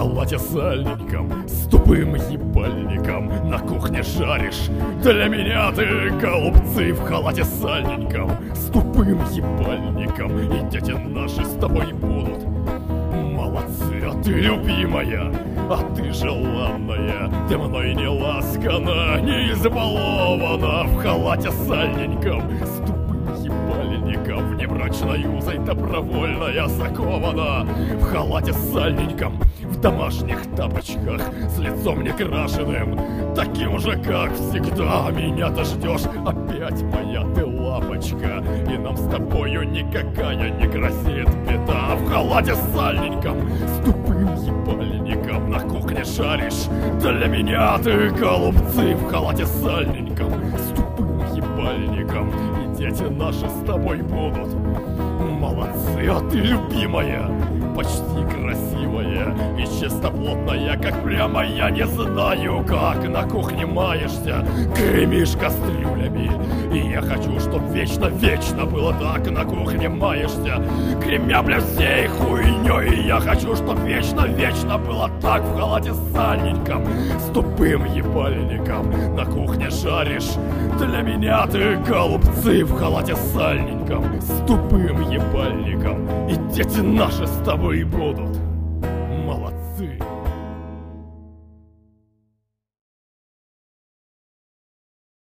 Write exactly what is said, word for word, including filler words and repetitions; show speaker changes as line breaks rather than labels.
халате сальником, с тупым ебальником на кухне жаришь. Для меня ты голубцы в халате сальником, с тупым ебальником, и дети наши с тобой будут. Молодцы, а ты любимая, а ты желанная, ты мной не ласкана, не избалована, в халате сальненьком, с тупым ебальником, в небрачной узой добровольно я закована, в халате сальненьком, в домашних тапочках, с лицом некрашенным, таким же, как всегда. Меня ты ждешь, опять моя ты лапочка, и нам с тобою никакая не грозит беда. В халате сальненьком, с тупым ебальником, на кухне шаришь. Для меня ты голубцы в халате сальненьком, с тупым ебальником, и дети наши с тобой будут. Молодцы, а ты любимая, почти красивая и чистоплотная, как прямо я не знаю, как на кухне маешься, гремишь кастрюлями. И я хочу, чтоб вечно-вечно было так, на кухне маешься, гремя, бля, всей хуйней. И я хочу, чтоб вечно-вечно было так, в халате сальненьком, с тупым ебальником, на кухне жаришь. Для меня ты голубцы в халате сальненьком, с тупым ебальником, и дети наши с тобой будут.